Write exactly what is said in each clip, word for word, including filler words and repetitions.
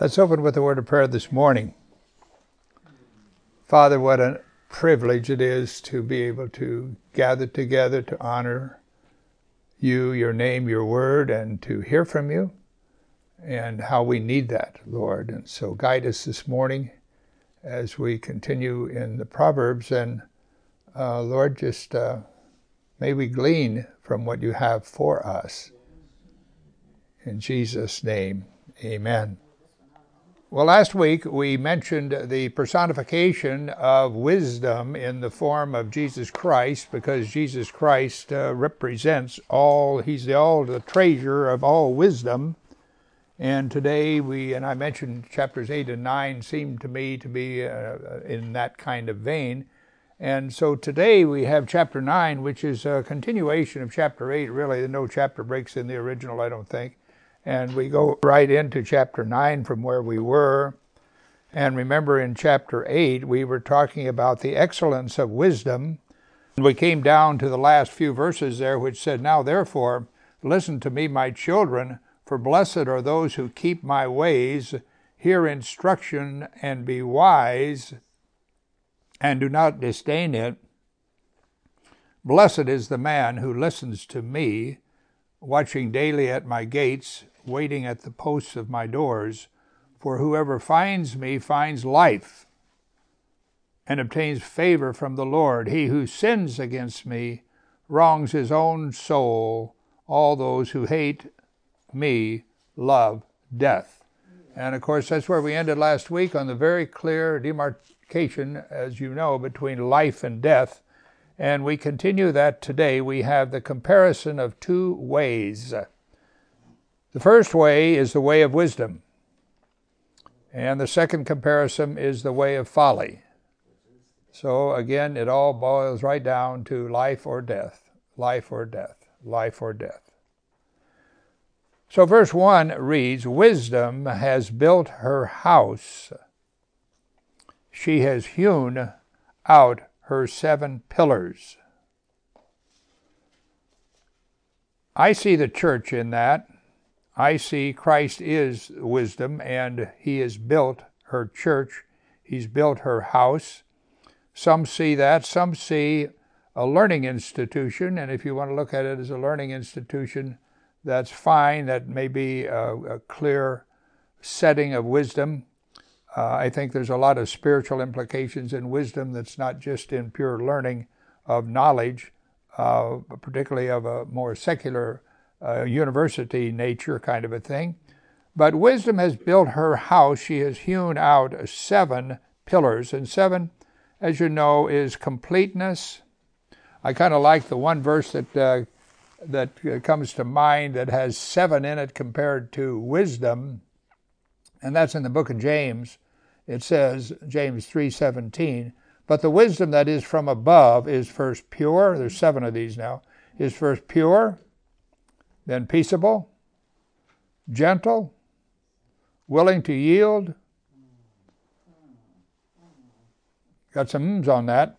Let's open with a word of prayer this morning. Father, what a privilege it is to be able to gather together to honor you, your name, your word, and to hear from you, and how we need that, Lord. And so guide us this morning as we continue in the Proverbs, and uh, Lord, just uh, may we glean from what you have for us. In Jesus' name, amen. Well, last week we mentioned the personification of wisdom in the form of Jesus Christ, because Jesus Christ uh, represents all, he's the all the treasure of all wisdom. And today we, and I mentioned chapters eight and nine seem to me to be uh, in that kind of vein. And so today we have chapter nine, which is a continuation of chapter eight. Really, no chapter breaks in the original, I don't think. And we go right into chapter nine from where we were. And remember, in chapter eight, we were talking about the excellence of wisdom. And we came down to the last few verses there, which said, "Now therefore, listen to me, my children, for blessed are those who keep my ways, hear instruction, and be wise, and do not disdain it. Blessed is the man who listens to me, watching daily at my gates, waiting at the posts of my doors. For whoever finds me finds life and obtains favor from the Lord. He who sins against me wrongs his own soul. All those who hate me love death." And of course, that's where we ended last week, on the very clear demarcation, as you know, between life and death. And we continue that today. We have the comparison of two ways. The first way is the way of wisdom, and the second comparison is the way of folly. So again, it all boils right down to life or death, life or death, life or death. So verse one reads, "Wisdom has built her house. She has hewn out her seven pillars." I see the church in that. I see Christ is wisdom, and he has built her church. He's built her house. Some see that. Some see a learning institution, and if you want to look at it as a learning institution, that's fine. That may be a, a clear setting of wisdom. Uh, I think there's a lot of spiritual implications in wisdom that's not just in pure learning of knowledge, uh, particularly of a more secular uh, university nature kind of a thing. But wisdom has built her house. She has hewn out seven pillars. And seven, as you know, is completeness. I kind of like the one verse that uh, that comes to mind that has seven in it compared to wisdom, and that's in the book of James. It says, James three seventeen, "But the wisdom that is from above is first pure," there's seven of these now, "is first pure, then peaceable, gentle, willing to yield." Got some mms on that.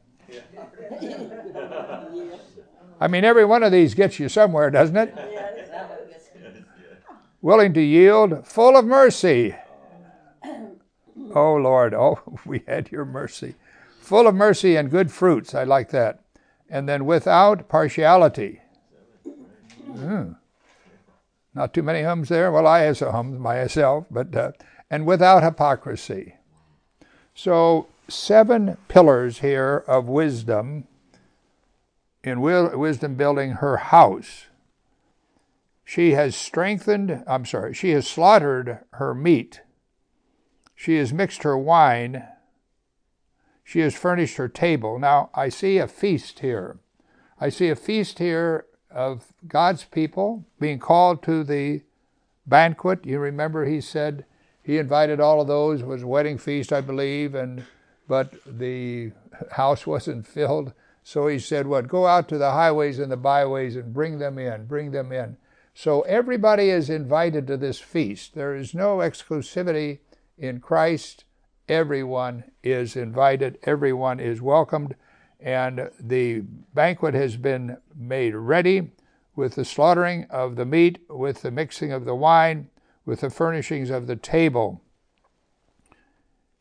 I mean, every one of these gets you somewhere, doesn't it? "Willing to yield, full of mercy." Oh, Lord, oh, we had your mercy. "Full of mercy and good fruits." I like that. And then "without partiality." Mm. Not too many hums there. Well, I have some hums myself, but uh, and "without hypocrisy." So seven pillars here of wisdom, in wisdom building her house. She has strengthened, I'm sorry, she has slaughtered her meat. She has mixed her wine. She has furnished her table. Now, I see a feast here. I see a feast here of God's people being called to the banquet. You remember he said he invited all of those. It was a wedding feast, I believe, and but the house wasn't filled. So he said, what, go out to the highways and the byways and bring them in, bring them in. So everybody is invited to this feast. There is no exclusivity in Christ. Everyone is invited. Everyone is welcomed. And the banquet has been made ready with the slaughtering of the meat, with the mixing of the wine, with the furnishings of the table.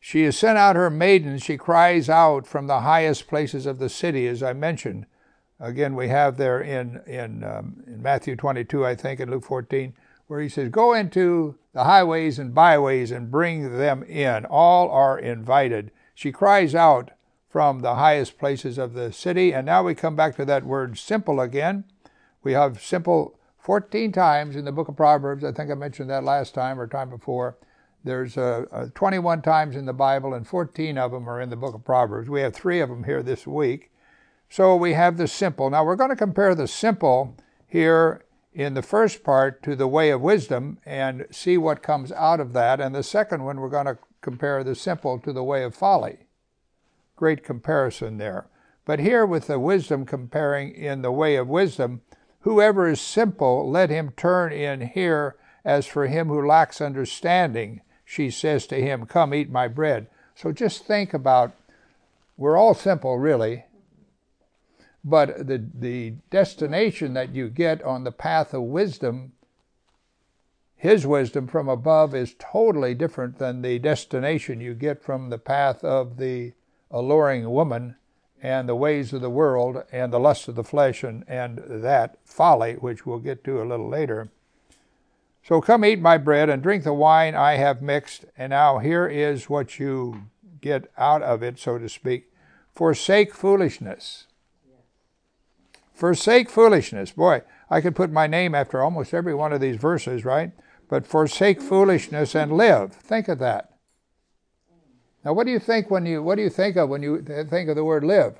She has sent out her maidens. She cries out from the highest places of the city, as I mentioned. Again, we have there in, in, um, in Matthew twenty-two, I think, and Luke fourteen, where he says, go into the highways and byways and bring them in. All are invited. She cries out from the highest places of the city. And now we come back to that word simple again. We have simple fourteen times in the book of Proverbs. I think I mentioned that last time or time before. There's uh, uh, twenty-one times in the Bible, and fourteen of them are in the book of Proverbs. We have three of them here this week. So we have the simple. Now we're going to compare the simple here in the first part to the way of wisdom and see what comes out of that. And the second one, we're going to compare the simple to the way of folly. Great comparison there. But here with the wisdom comparing in the way of wisdom, whoever is simple, let him turn in here. As for him who lacks understanding, she says to him, come eat my bread. So just think about, we're all simple really, but the, the destination that you get on the path of wisdom, his wisdom from above, is totally different than the destination you get from the path of the alluring woman and the ways of the world and the lust of the flesh and, and that folly, which we'll get to a little later. So come eat my bread and drink the wine I have mixed. And now here is what you get out of it, so to speak. Forsake foolishness. Forsake foolishness. Boy, I could put my name after almost every one of these verses, right? But forsake foolishness and live. Think of that. Now, what do you think when you what do you think of when you think of the word live?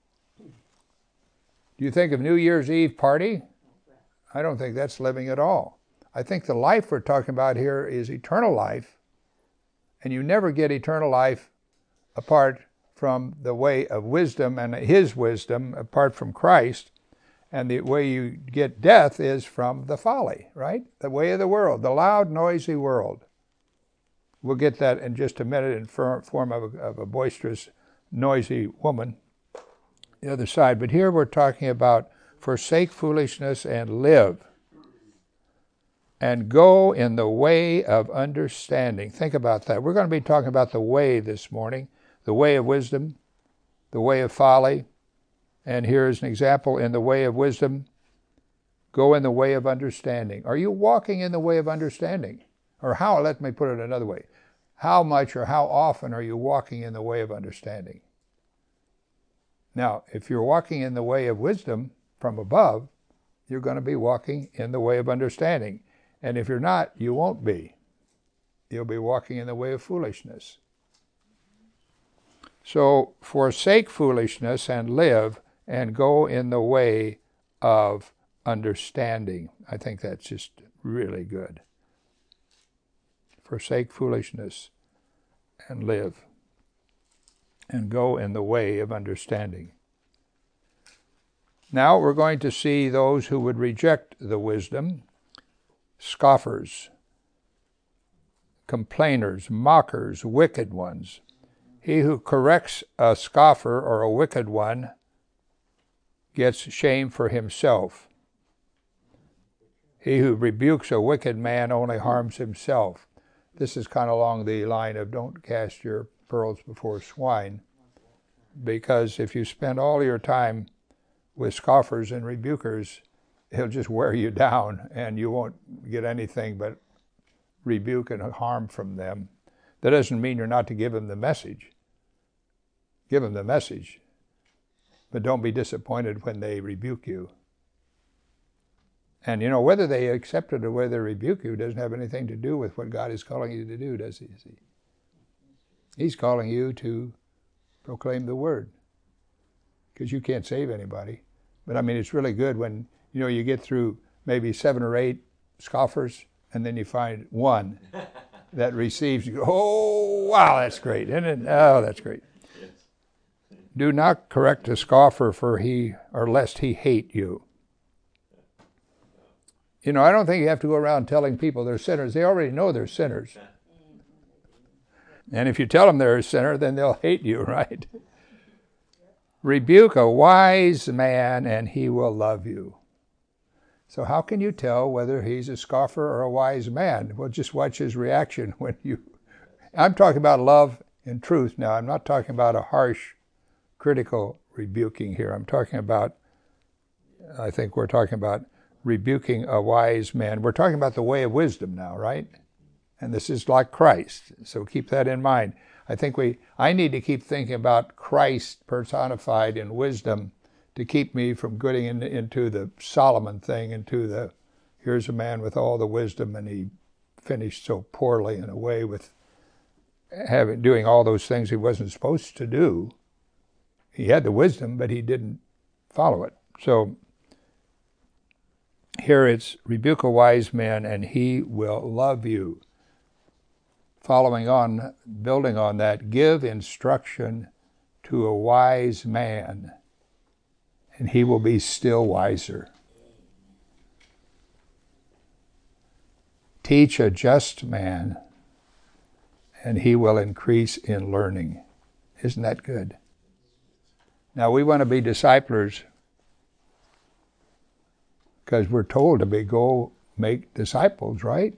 Do you think of New Year's Eve party? I don't think that's living at all. I think the life we're talking about here is eternal life, and you never get eternal life apart from the way of wisdom and his wisdom, apart from Christ. And the way you get death is from the folly, right? The way of the world, the loud, noisy world. We'll get that in just a minute in form of a, of a boisterous, noisy woman, the other side. But here we're talking about forsake foolishness and live. And go in the way of understanding. Think about that. We're going to be talking about the way this morning, the way of wisdom, the way of folly. And here's an example in the way of wisdom. Go in the way of understanding. Are you walking in the way of understanding? Or how, let me put it another way. How much or how often are you walking in the way of understanding? Now, if you're walking in the way of wisdom from above, you're going to be walking in the way of understanding. And if you're not, you won't be. You'll be walking in the way of foolishness. So forsake foolishness and live and go in the way of understanding. I think that's just really good. Forsake foolishness and live and go in the way of understanding. Now we're going to see those who would reject the wisdom. Scoffers, complainers, mockers, wicked ones. He who corrects a scoffer or a wicked one gets shame for himself. He who rebukes a wicked man only harms himself. This is kind of along the line of don't cast your pearls before swine, because if you spend all your time with scoffers and rebukers, he'll just wear you down and you won't get anything but rebuke and harm from them. That doesn't mean you're not to give them the message. Give them the message, but don't be disappointed when they rebuke you. And you know, whether they accept it or whether they rebuke you doesn't have anything to do with what God is calling you to do, does he? He's calling you to proclaim the word, because you can't save anybody. But I mean, it's really good when you know, you get through maybe seven or eight scoffers, and then you find one that receives. You go, oh, wow, that's great, isn't it? Oh, that's great. Yes. Do not correct a scoffer, for he, or lest he hate you. You know, I don't think you have to go around telling people they're sinners. They already know they're sinners. And if you tell them they're a sinner, then they'll hate you, right? Rebuke a wise man, and he will love you. So how can you tell whether he's a scoffer or a wise man? Well, just watch his reaction when you... I'm talking about love in truth. Now, I'm not talking about a harsh, critical rebuking here. I'm talking about, I think we're talking about rebuking a wise man. We're talking about the way of wisdom now, right? And this is like Christ. So keep that in mind. I think we, I need to keep thinking about Christ personified in wisdom to keep me from getting in, into the Solomon thing, into the, here's a man with all the wisdom and he finished so poorly in a way with having doing all those things he wasn't supposed to do. He had the wisdom, but he didn't follow it. So here it's rebuke a wise man and he will love you. Following on, building on that, give instruction to a wise man and he will be still wiser. Teach a just man and he will increase in learning. Isn't that good? Now we want to be disciplers because we're told to be go make disciples, right?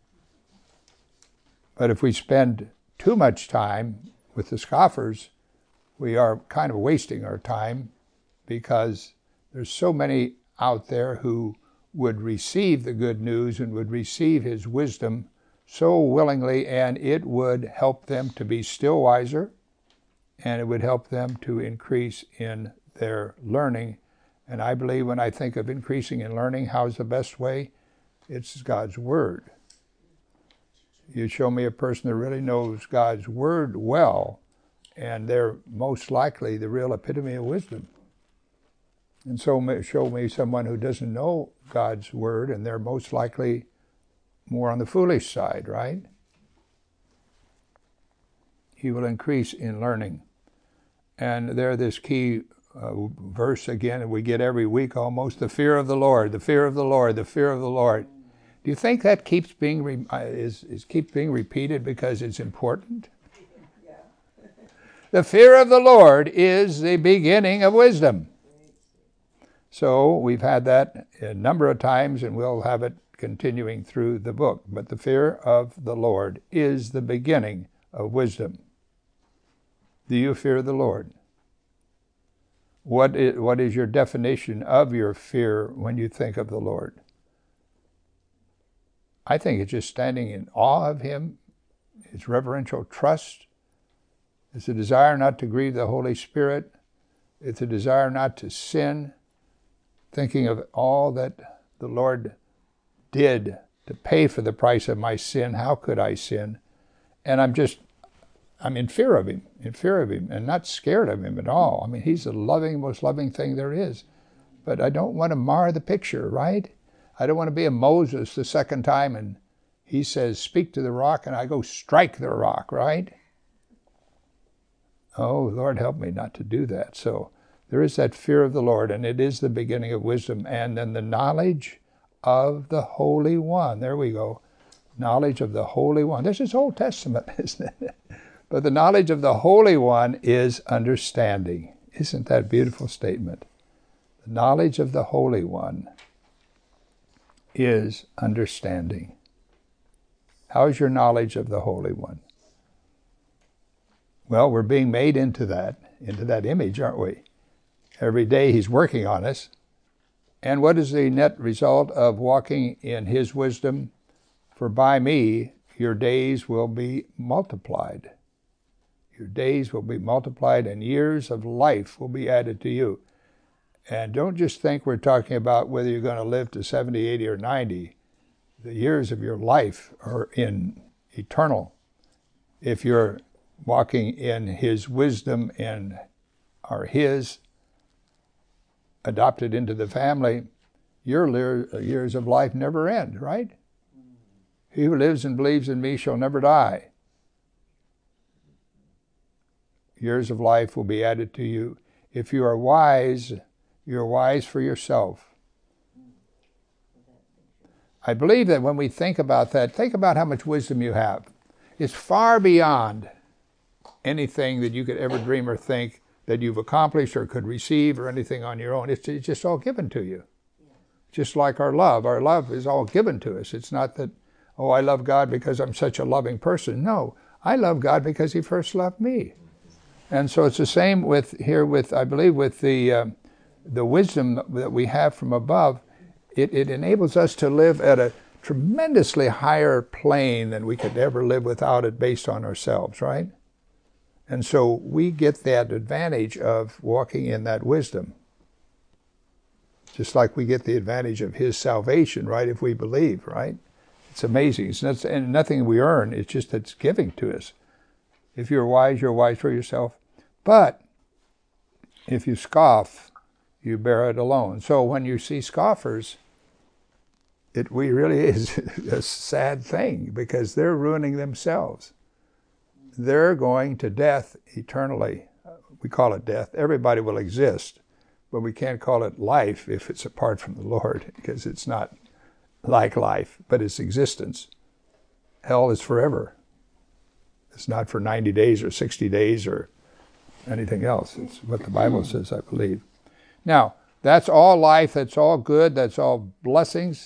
But if we spend too much time with the scoffers, we are kind of wasting our time because there's so many out there who would receive the good news and would receive his wisdom so willingly, and it would help them to be still wiser, and it would help them to increase in their learning. And I believe when I think of increasing in learning, how's the best way? It's God's Word. You show me a person that really knows God's Word well, and they're most likely the real epitome of wisdom. And so show me someone who doesn't know God's Word, and they're most likely more on the foolish side, right? He will increase in learning. And there this key uh, verse again, and we get every week almost, the fear of the Lord, the fear of the Lord, the fear of the Lord. Do you think that keeps being re- uh, is, is keeps being repeated because it's important? Yeah. The fear of the Lord is the beginning of wisdom. So we've had that a number of times, and we'll have it continuing through the book. But the fear of the Lord is the beginning of wisdom. Do you fear the Lord? What is, what is your definition of your fear when you think of the Lord? I think it's just standing in awe of him. It's reverential trust. It's a desire not to grieve the Holy Spirit. It's a desire not to sin. Thinking of all that the Lord did to pay for the price of my sin. How could I sin? And I'm just, I'm in fear of him, in fear of him, and not scared of him at all. I mean, he's the loving, most loving thing there is. But I don't want to mar the picture, right? I don't want to be a Moses the second time and he says, speak to the rock, and I go strike the rock, right? Oh, Lord, help me not to do that. So there is that fear of the Lord, and it is the beginning of wisdom. And then the knowledge of the Holy One. There we go. Knowledge of the Holy One. This is Old Testament, isn't it? But the knowledge of the Holy One is understanding. Isn't that a beautiful statement? The knowledge of the Holy One is understanding. How is your knowledge of the Holy One? Well, we're being made into that, into that image, aren't we? Every day he's working on us. And what is the net result of walking in his wisdom? For by me your days will be multiplied. Your days will be multiplied and years of life will be added to you. And don't just think we're talking about whether you're going to live to seventy, eighty, or ninety. The years of your life are in eternal. If you're walking in his wisdom and are his, adopted into the family, your years of life never end, right? He who lives and believes in me shall never die. Years of life will be added to you. If you are wise, you're wise for yourself. I believe that when we think about that, think about how much wisdom you have. It's far beyond anything that you could ever dream or think that you've accomplished or could receive or anything on your own. It's, it's just all given to you. Yeah. Just like our love. Our love is all given to us. It's not that, oh, I love God because I'm such a loving person. No, I love God because he first loved me. And so it's the same with here with, I believe, with the uh, the wisdom that we have from above. It, it enables us to live at a tremendously higher plane than we could ever live without it based on ourselves, right? And so we get that advantage of walking in that wisdom. Just like we get the advantage of his salvation, right, if we believe, right? It's amazing. It's not, and nothing we earn, it's just it's giving to us. If you're wise, you're wise for yourself. But if you scoff, you bear it alone. So when you see scoffers, it we really is a sad thing because they're ruining themselves. They're going to death eternally. We call it death. Everybody will exist, but we can't call it life if it's apart from the Lord, because it's not like life, but it's existence. Hell is forever. It's not for ninety days or sixty days or anything else. It's what the Bible says, I believe. Now, that's all life, that's all good, that's all blessings.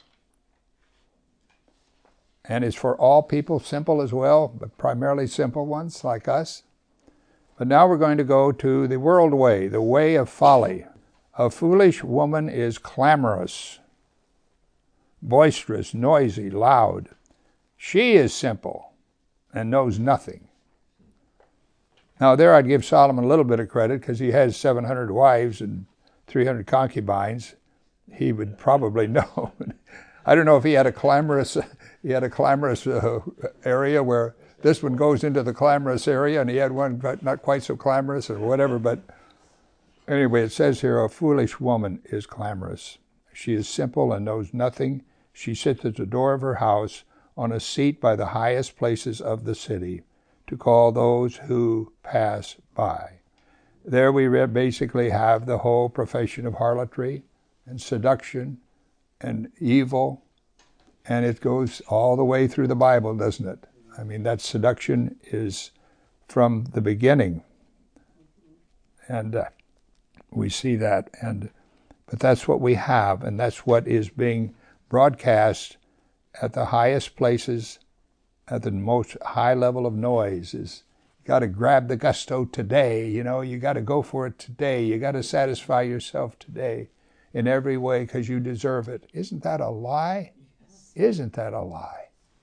And it's for all people, simple as well, but primarily simple ones like us. But now we're going to go to the world way, the way of folly. A foolish woman is clamorous, boisterous, noisy, loud. She is simple and knows nothing. Now there I'd give Solomon a little bit of credit because he has seven hundred wives and three hundred concubines. He would probably know. I don't know if he had a clamorous, he had a clamorous uh, area where this one goes into the clamorous area, and he had one not quite so clamorous or whatever. But anyway, it says here, a foolish woman is clamorous. She is simple and knows nothing. She sits at the door of her house on a seat by the highest places of the city to call those who pass by. There we basically have the whole profession of harlotry and seduction and evil, and it goes all the way through the Bible, doesn't it? I mean, that seduction is from the beginning, and uh, we see that. And but that's what we have, and that's what is being broadcast at the highest places, at the most high level of noise. Is you got to grab the gusto today. You know, you got to go for it today. You got to satisfy yourself today in every way because you deserve it. Isn't that a lie? Isn't that a lie?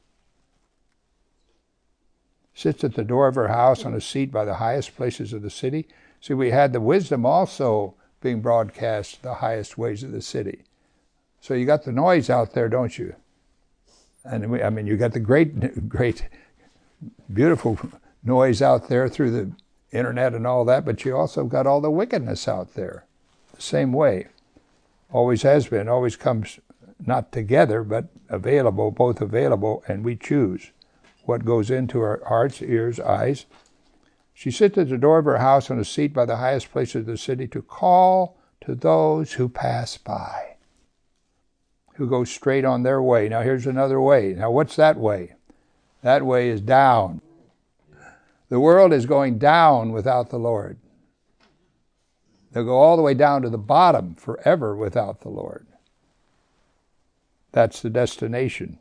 Sits at the door of her house on a seat by the highest places of the city. See, we had the wisdom also being broadcast the highest ways of the city. So you got the noise out there, don't you? And we, I mean, you got the great, great, beautiful noise out there through the internet and all that, but you also got all the wickedness out there. The same way. Always has been, always comes not together, but available, both available, and we choose what goes into our hearts, ears, eyes. She sits at the door of her house on a seat by the highest place of the city to call to those who pass by, who go straight on their way. Now here's another way. Now what's that way? That way is down. The world is going down without the Lord. They'll go all the way down to the bottom forever without the Lord. That's the destination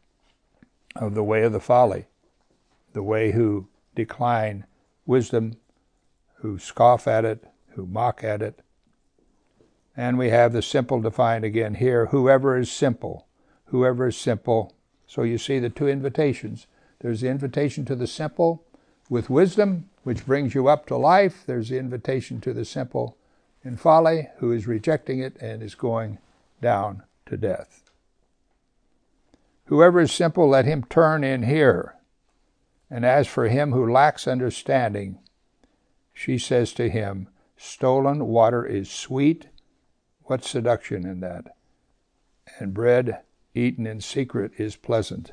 of the way of the folly, the way who decline wisdom, who scoff at it, who mock at it. And we have the simple defined again here, whoever is simple, whoever is simple. So you see the two invitations. There's the invitation to the simple with wisdom, which brings you up to life. There's the invitation to the simple in folly, who is rejecting it and is going down to death. Whoever is simple, let him turn in here. And as for him who lacks understanding, she says to him, stolen water is sweet. What's seduction in that? And bread eaten in secret is pleasant.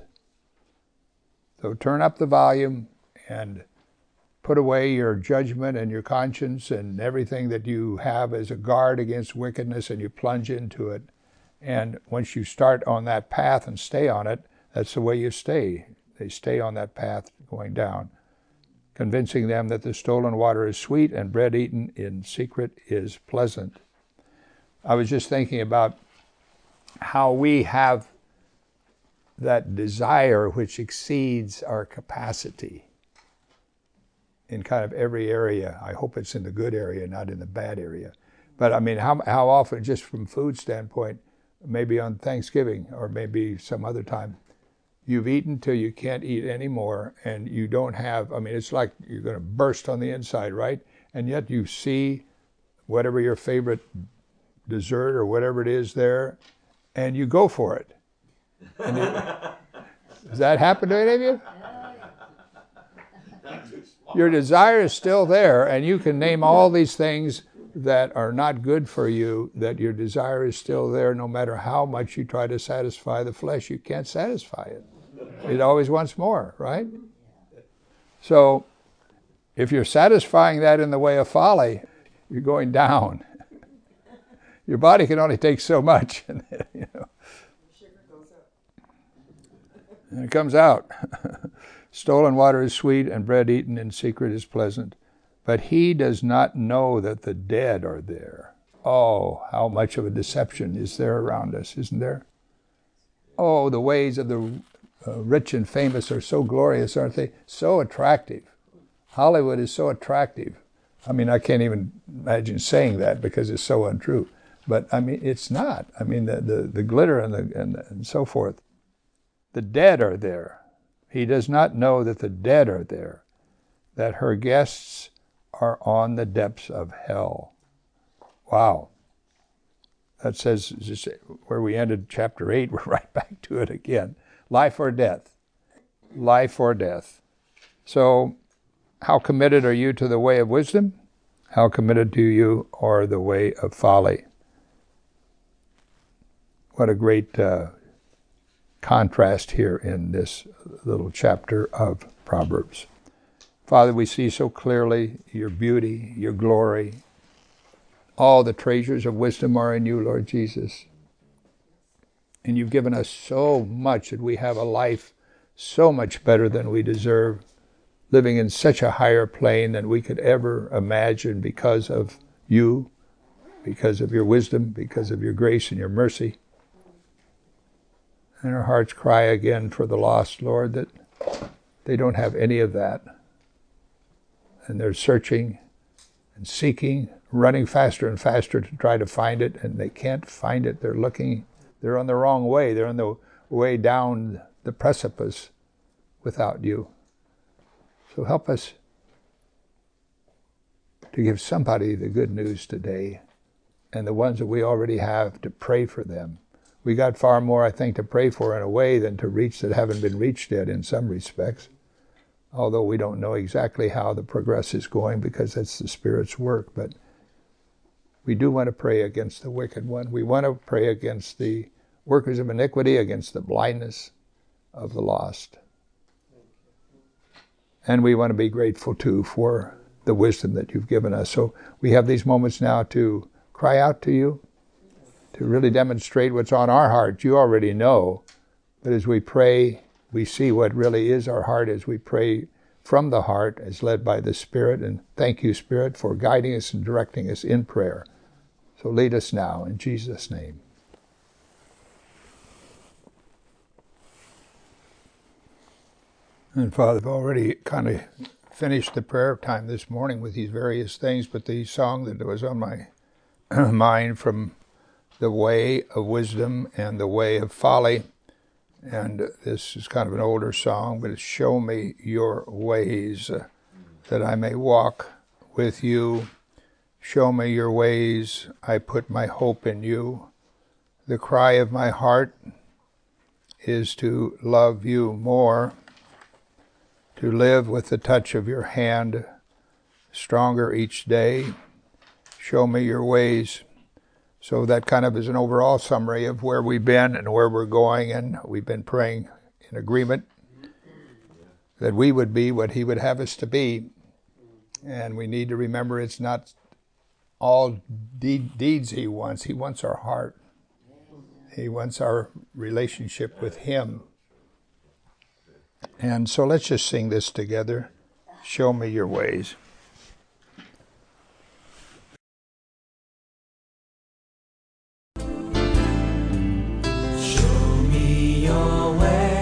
So turn up the volume and put away your judgment and your conscience and everything that you have as a guard against wickedness, and you plunge into it. And once you start on that path and stay on it, that's the way you stay. They stay on that path going down, convincing them that the stolen water is sweet and bread eaten in secret is pleasant. I was just thinking about how we have that desire which exceeds our capacity in kind of every area. I hope it's in the good area, not in the bad area. But I mean, how how often, just from food standpoint, maybe on Thanksgiving or maybe some other time, you've eaten till you can't eat anymore, and you don't have, I mean, it's like you're going to burst on the inside, right? And yet you see whatever your favorite dessert or whatever it is there, and you go for it. And it does that happen to any of you? Your desire is still there, and you can name all these things that are not good for you, that your desire is still there no matter how much you try to satisfy the flesh. You can't satisfy it. It always wants more, right? So if you're satisfying that in the way of folly, you're going down. Your body can only take so much. You know. And it comes out. Stolen water is sweet, and bread eaten in secret is pleasant. But he does not know that the dead are there. Oh, how much of a deception is there around us, isn't there? Oh, the ways of the uh, rich and famous are so glorious, aren't they? So attractive. Hollywood is so attractive. I mean, I can't even imagine saying that because it's so untrue. But, I mean, it's not. I mean, the, the, the glitter and, the, and, and so forth. The dead are there. He does not know that the dead are there, that her guests are on the depths of hell. Wow. That says, just where we ended chapter eight, we're right back to it again. Life or death. Life or death. So, how committed are you to the way of wisdom? How committed to you are the way of folly? What a great uh, contrast here in this little chapter of Proverbs. Father, we see so clearly your beauty, your glory. All the treasures of wisdom are in you, Lord Jesus. And you've given us so much that we have a life so much better than we deserve, living in such a higher plane than we could ever imagine because of you, because of your wisdom, because of your grace and your mercy. And our hearts cry again for the lost, Lord, that they don't have any of that. And they're searching and seeking, running faster and faster to try to find it, and they can't find it. They're looking, they're on the wrong way. They're on the way down the precipice without you. So help us to give somebody the good news today, and the ones that we already have, to pray for them. We got far more, I think, to pray for in a way than to reach that haven't been reached yet in some respects. Although we don't know exactly how the progress is going because that's the Spirit's work. But we do want to pray against the wicked one. We want to pray against the workers of iniquity, against the blindness of the lost. And we want to be grateful, too, for the wisdom that you've given us. So we have these moments now to cry out to you, to really demonstrate what's on our heart. You already know. But as we pray, we see what really is our heart as we pray from the heart as led by the Spirit. And thank you, Spirit, for guiding us and directing us in prayer. So lead us now in Jesus' name. And Father, I've already kind of finished the prayer time this morning with these various things, but the song that was on my mind from the way of wisdom and the way of folly, and this is kind of an older song, but it's show me your ways, uh, that I may walk with you. Show me your ways, I put my hope in you. The cry of my heart is to love you more, to live with the touch of your hand, stronger each day. Show me your ways. So that kind of is an overall summary of where we've been and where we're going, and we've been praying in agreement that we would be what he would have us to be. And we need to remember it's not all de- deeds he wants. He wants our heart. He wants our relationship with him. And so let's just sing this together. Show me your ways. Show me your way.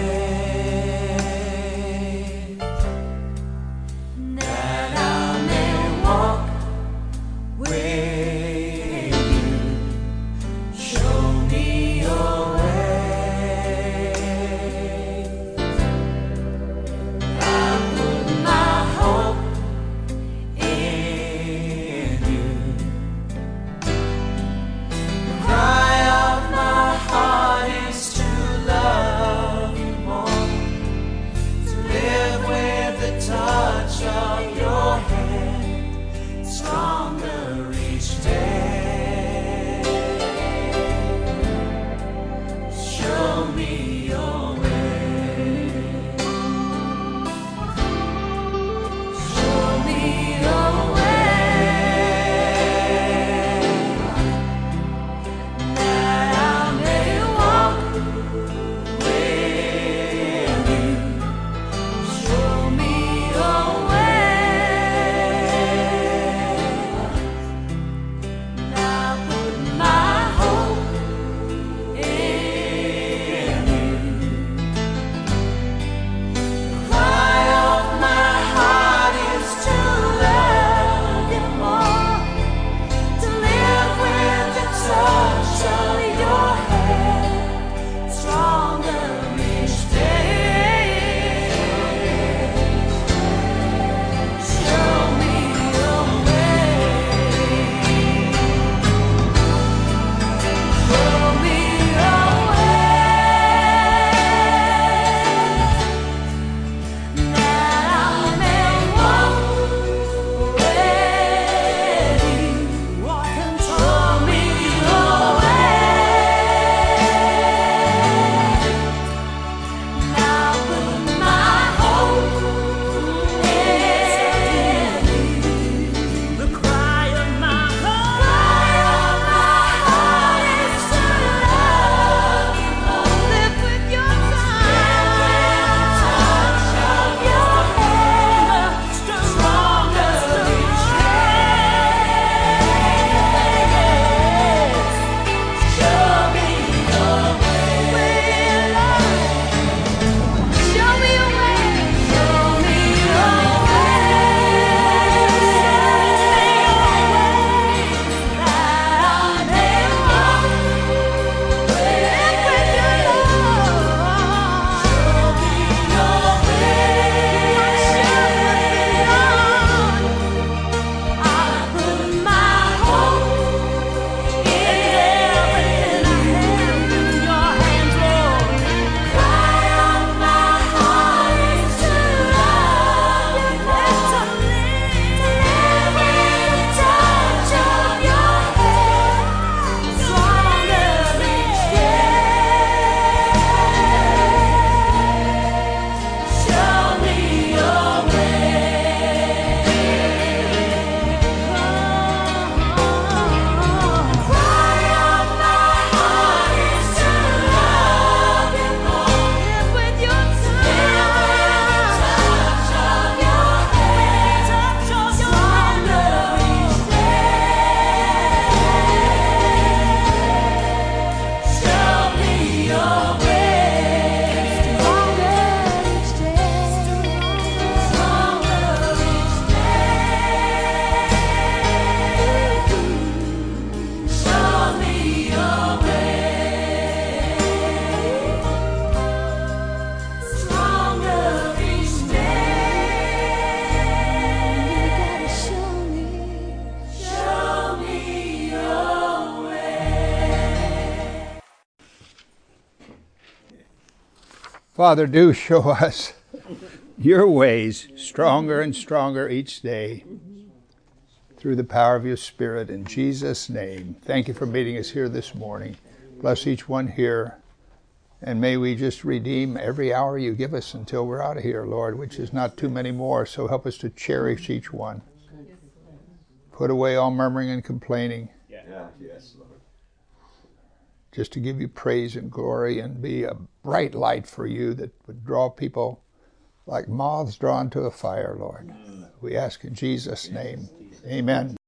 Father, do show us your ways stronger and stronger each day through the power of your Spirit. In Jesus' name, thank you for meeting us here this morning. Bless each one here. And may we just redeem every hour you give us until we're out of here, Lord, which is not too many more. So help us to cherish each one. Put away all murmuring and complaining. Yeah. Yes, Lord. Just to give you praise and glory and be a bright light for you that would draw people like moths drawn to a fire, Lord. We ask in Jesus' name. Amen.